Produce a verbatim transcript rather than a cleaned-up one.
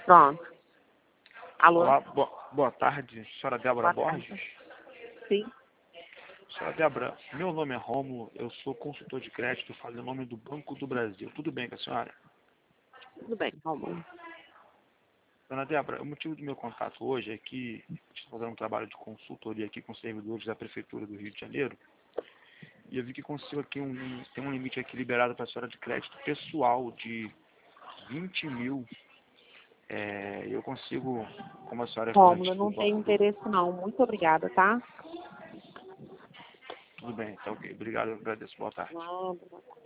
Pronto. Alô? Olá, boa, boa tarde, senhora Débora Boa tarde. Borges. Sim. Senhora Débora, meu nome é Rômulo, eu sou consultor de crédito, falo em nome do Banco do Brasil. Tudo bem com a senhora? Tudo bem, Rômulo. Dona Débora, o motivo do meu contato hoje é que estou fazendo um trabalho de consultoria aqui com servidores da Prefeitura do Rio de Janeiro e eu vi que consigo aqui um, tem um limite aqui liberado para a senhora de crédito pessoal de vinte mil. É, eu consigo, como a senhora é Rômulo, estudante eu do não tenho banco, interesse não. Muito obrigada, tá? tudo bem, tá ok. Obrigado, eu agradeço. Boa tarde. Nada.